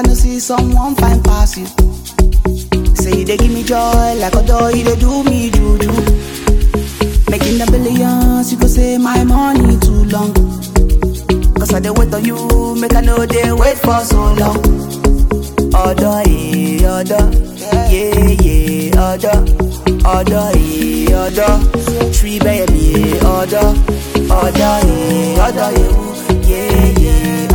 I no see someone fine pass you. Say they give me joy like a doll, they do me juju. Making the billions, you could say my money too long. Cause I dey wait on you, make I know they wait for so long. Order, order, yeah, order, order. Tree baby, order, order, yeah,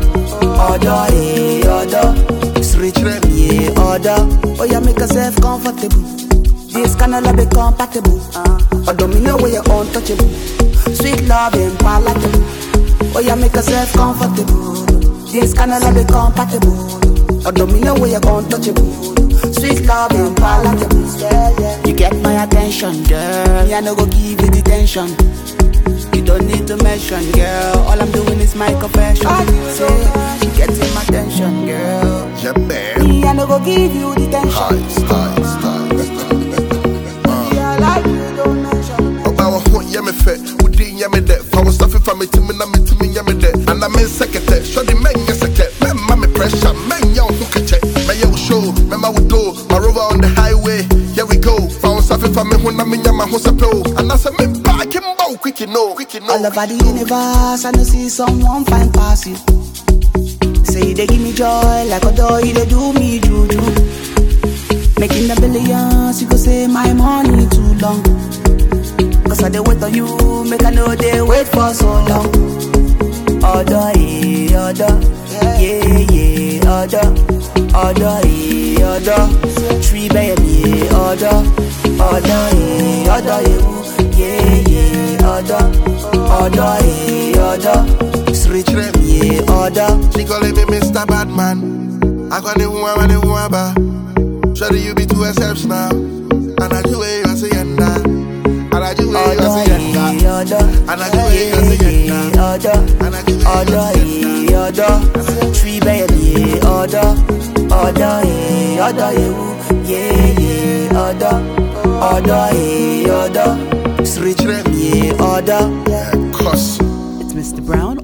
order. Street rap, yeah, order. Oh, yeah, make yourself comfortable. This kind of love be compatible. Although me know where you're untouchable. Sweet love and palatable. Oh, yeah, make yourself comfortable. This kind of love be compatible. Although me know where you're untouchable. Sweet love and palatable. You get my attention, girl. Me, I no go give you detention. You don't need to mention, girl. All I'm doing is my confession. Say, you getting my attention, girl. Yeah, man. Me, I no go give you detention. High. Yeah, like you don't mention. About what yeah me fit, would yeah me that. I was stuffing from me to me, yeah me that. And I'm in secretary, show the men yes I get. Men mommy pressure, men young who can check. My yo show, men my would do. My rover on the highway, here we go. Found stuffing from me when I'm in my house a pro. And I said me back him out, quick you know. All over the universe, I no see someone fine pass you. Say they give me joy like a doll, they do me juju. Making the billions, you could say my money too long. Cause I dey wait on you, make I know they wait for so long. Order, order, yeah, order, tree baby, order, yeah, order, street rap, yeah, order. She calling me Mr. Badman. I call it who I'm about. Surely you be too exceptional. And I do it, you say yenda. And I do it, you say yenda. And I do it, you say yenda. And I do it, you say order, tree baby, order, yeah, order, street rap, yeah, order. Yeah, cuss. It's Mr. Brown